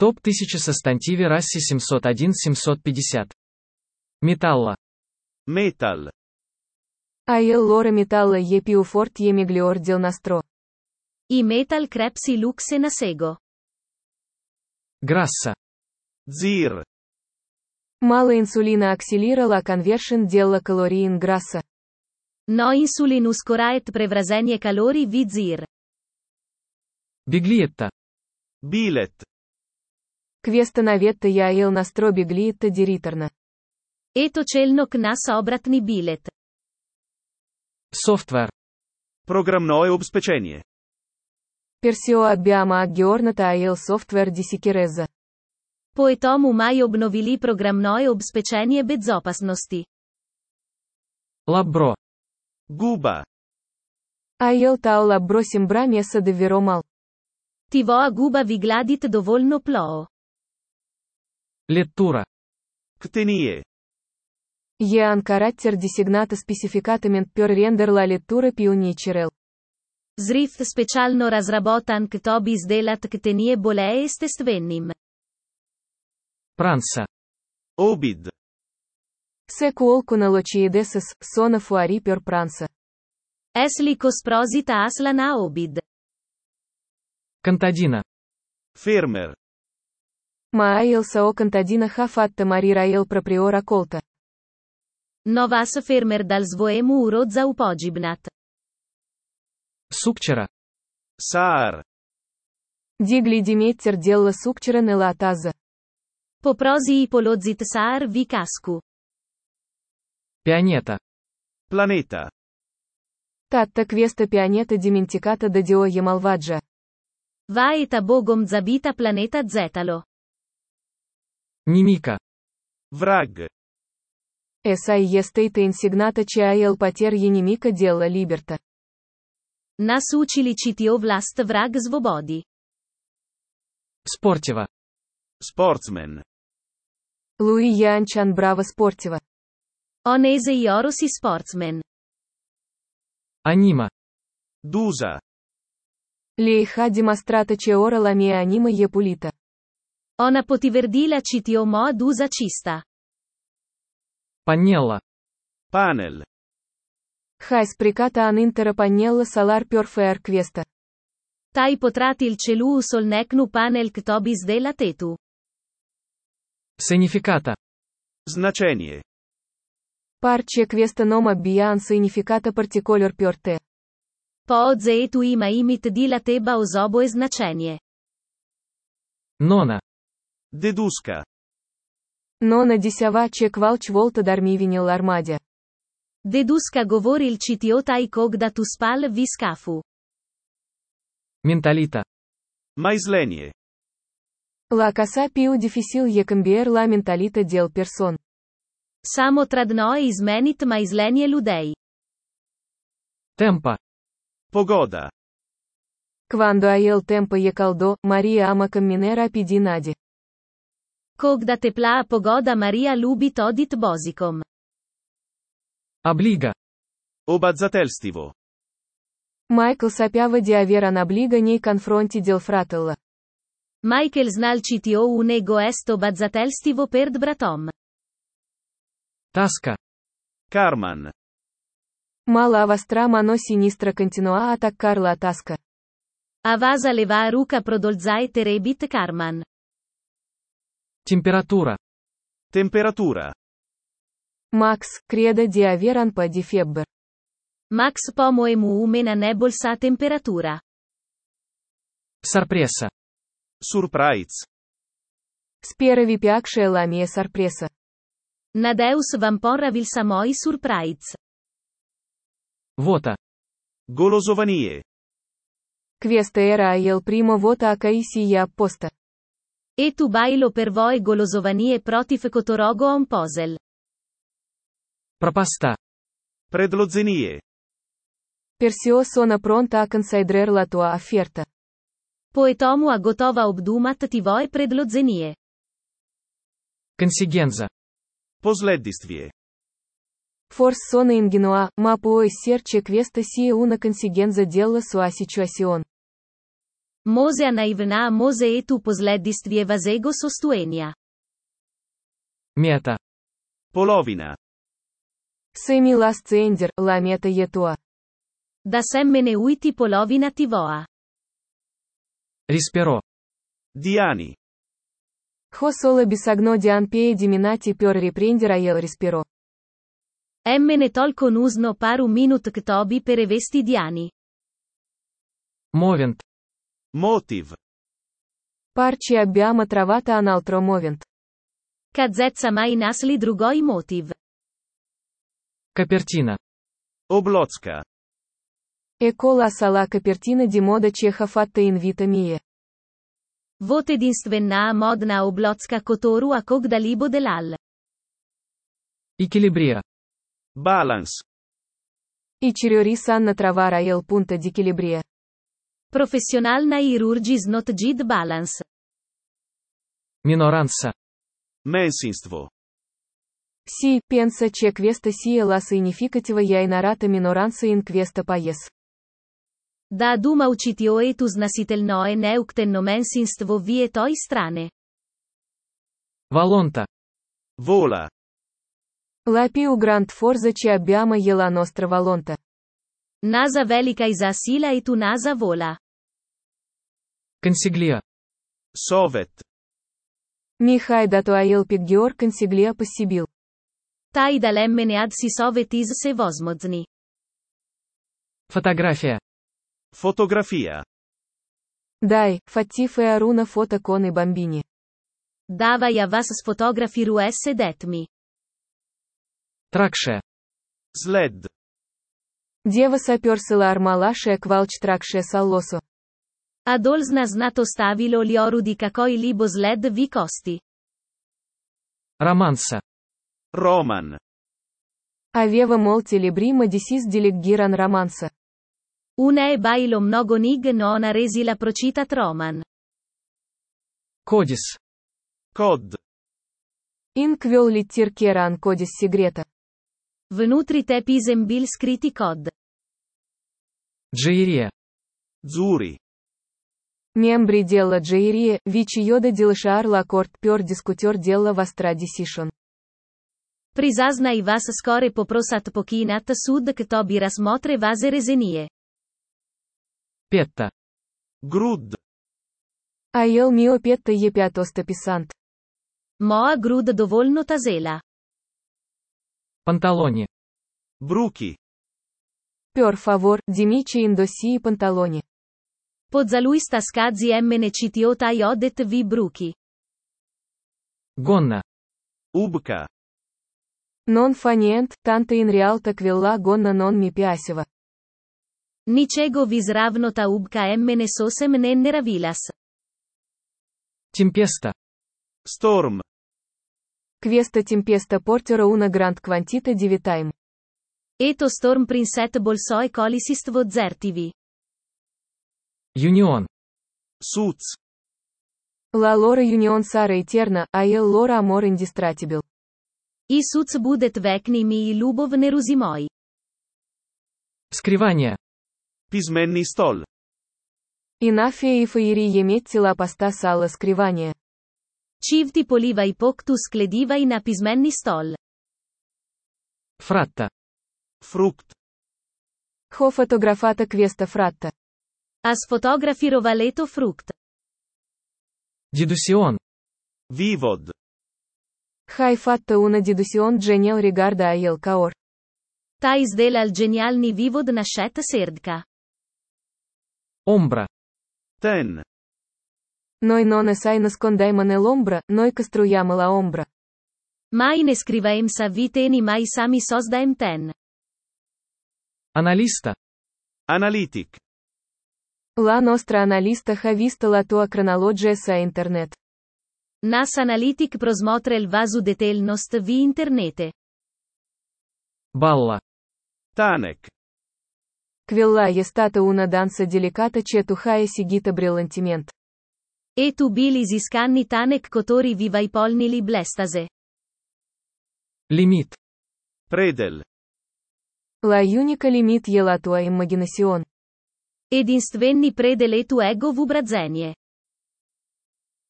Топ 1000 sostantivi rassi 701-750. Металла. Metal. Aiel loro metalla je più fort je miglior del nastro. I metal crepsi lux e nasego. Grassa. Zir. Мало инсулина акселира la conversion della calorie in grassa. No insulinus coraet prevrazenie calori vi zir. Биглиетта. Bilet. Questa navetta je aiel nastro biglietta di ritorno. Eto čelnok nas obratni bilet. Софтвер. Програмное обеспечение. Persio abbiamo aggiornato aiel software di sicurezza. Poetomu mai obnovili programnoje obspečenje bezopasnosti. Лаббро. Guba. Aiel tau labro sembra messa davvero mal. Tivo a guba vigladit dovoljno ploo. Леттура. Ктение. Je un carattere designato specificatamente per render la lettura più naturale. Zrif specialno razrabotan k tobi izdelat k tenije boleje s testvenim. Пранса. Obid. Se qualcuno lo chiedesse, sono fuori per pranzo. Esli prosita aslana obid. Кантадина. Fermer. Ma aiel sao contadina ha fatta morire aiel proprio raccolta. Novas fermer dal svoemu urodza upogibnat. Сукчера. Saar. Digli di metter della succera nella tazza. Poprosi ipolozit saar vi cascu. Пианета. Planeta. Tatta questa pianeta dimenticata da Dio je malvagia. Va et abogom zabita planeta zetalo. Немика. Vrag. Essa je stata insignata ce aiel pater je nemica della libertà. Nas učili čitio vlast vrag zvobodi. Спортива. Sportsman. Lui je anchan brava sportiva. Onese iorosi sportsman. Анима. Dusa. Lei ha dimostrato che ora la mia anima je pulita. Ona potiverdila čitio mod usa cista. Паннелла. Panel. Hai sprecata un'intera pannella solar per fare questa. Tai potrati il celu sol necnu panel k tobis della tetu. Сенификата. Значение. Parce questa non abbia un significato particolare per te. Po zetu ima imit di la teba osobo e značenje. Нона. Dedusca. Non diceva che qualche volta dormivi nell'armadio. Dedusca govoril čitio tai kog da tu spal vi skafu. Менталита. Мaislение. La cosa più difficile je cambiare la mentalità del person. Samo tradno izmenit maizlenje ludej. Темпа. Pogoda. Quando hai il tempo je caldo, Maria ama camminare rapidinadi. Kog da tepla pogoda Maria lubit odit bozikom. Облига. Обязательство. Michael sapeva di avere un'obbliga nei confronti del fratello. Michael znal čitio un ego esto bazzatelstivo perd bratom. Таска. Carman. Ma la vostra mano sinistra continua a attaccare la tasca. Avasa leva ruka prodolzae terebit karman. Температура. Temperatura. Max crede di avere un po' di febbre. Max pomoemu umena nebolsa temperatura. Сорпресса. Surprise. Spera vi piaccia la mia sorpresa. Nadeus vamporravil samoi surprise. Вота. Golosovanie. Questa era il primo voto a cui si è apposta. E tu bailo per voi golosovanie protif cotorogo on posel. Пропаста. Predlozenie. Persio sono pronta a considerare la tua offerta. Poetomu a gotova obdumat tivoi predlozenie. Консигенза. Последствие. Forse sono ingenua, ma può essere che questa sia una conseguenza della sua situazione. Може наивна може ето последствие възего состояния. Мета. Polovina. Семи ласцендер, ламета етуа. Da semmene uiti polovina tivoa. Рисперо. Diani. Хо соло бисагно дианпее диминати пер репрендера ел респиро. Emmene tolco nusno paru minut ktobi per evesti diani. Мовент. Motiv. Парчи аббиама травата аналтрomовент. Kazezza mai nasli drugoi motiv. Капертина. Oblocka. Экола сала капертина димода чеха фатта инвита мие. Vot единственна модна облоцка котору а ког далибо делал. Экилибрия. Balance. И черёри санна травара ел пунта дикилибрия. Professionalna irurgis not gid balance. Миноранса. Mensinstvo. Си, пенса че квеста сия ла significativa яйнарата миноранса ин квеста паес. Da duma ucitio etus nasitelnoe neuctennomensinstvo vie toi strane. Волонта. Vola. Лапиу гранд форза че аббиама ела ностра волонта. Nasa velica isa sila et tu nasa vola. Консиглия. Sovet. Михай дато аел пиггиор консиглия посибил. Tai dalemmene ad si sovetis se vosmozni. Фотография. Fotografia. Дай, фатиф и аруна фото коны бомбини. Davai a vas sfotografi ruesse detmi. Тракшия. Sled. Дева саперсила армалаше квалч тракше саллосо. Adolzna znato stavilo lioru di kakoi libo sled vi costi. Романса. Roman. Авева молти либрима дисис делеггиран романса. Una e bailo mnogo nig non a resi la procitat roman. Кодис. Ин Cod. квел литтир керан кодис сигрета. Vnutri te pisem bil scriti cod. Джиерия. Zuri. Мембри делла джейрия, вичи йода дилшар ла корт пер дискутер делла вастра дисишон. Prizazna i vas skore poprosat pokinat sud kto bi razmotre vaze rezenije. Петта. Grud. Аел мио петта епятоста писант. Moa grud dovoljno tazela. Панталони. Bruchi. Пер фавор, димичи индоси и панталони. Pozzaluista skadzi emmene citiota iodet vi bruchi. Гонна. Ubka. Нон фаниент, танта ин реалта квелла гонна нон ми пясева. Nicego vis ravnota ubca emmene sosem nennera vilas. Темпеста. Storm. Квеста темпеста портера уна гранд квантита дивитайм. Eto storm prinset bolsoi colisistvo zertivi. Юнион. Suits. Ла лора юнион сара этерна, аел лора амор индистратибил. I suc budet vecni mi i lubov neruzimoi. Скривания. Pismenni stol. Инафия и фаири еметти ла паста сала скривания. Civti poliva i poctus clediva in apismenni stol. Фратта. Fruct. Хо фотографата квеста фратта. As fotografi rovaleto fruct. Дедусион. Vivod. Хай фатта уна дедусион дженел регарда аел каор. Tais del al genialni vivod nascet serdka. Омбра. Ten. Ной ноне сай наскондаймане ломбра, ной каструямала омбра. Mai ne scrivaem sa viteni mai sami sosdaem ten. Аналиста. Analytic. Ла ностра аналиста хависта ла тоа хронология са интернет. Nas analytic prosmotrel vasu detelnost vi internete. Балла. Tanek. Квелла естата уна данса деликата чету хая сигита бриллантимент. E tu bilis iscanni tanek kotori vivai polnili blestase. Лимит. Predel. Ла юника лимит ела туа иммагинасион. Единственни пределето его въображение.